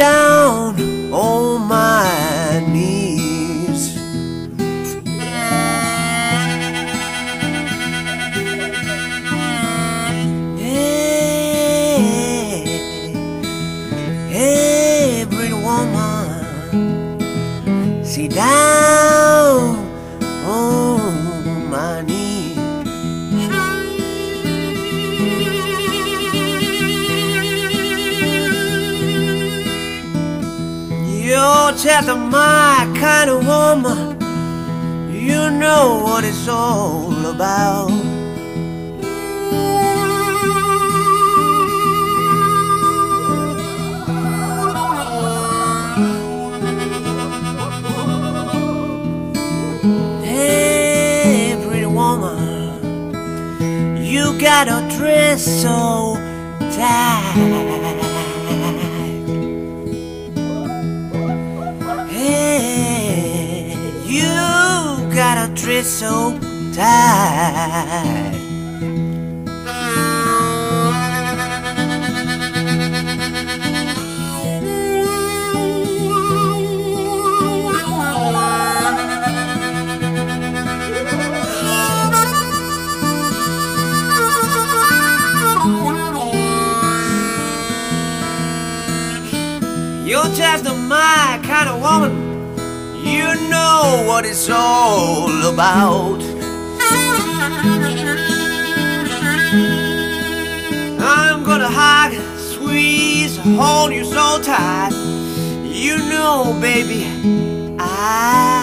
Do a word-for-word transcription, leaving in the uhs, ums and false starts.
down on my knees. Hey, hey, pretty woman, sit down on my knees. You're just my kind of woman. You know what it's all about. Hey, pretty woman, you got a dress so tight. Got a dress so tight. You're just my kind of woman. You know what it's all about. I'm gonna hug, squeeze, hold you so tight. You know, baby, I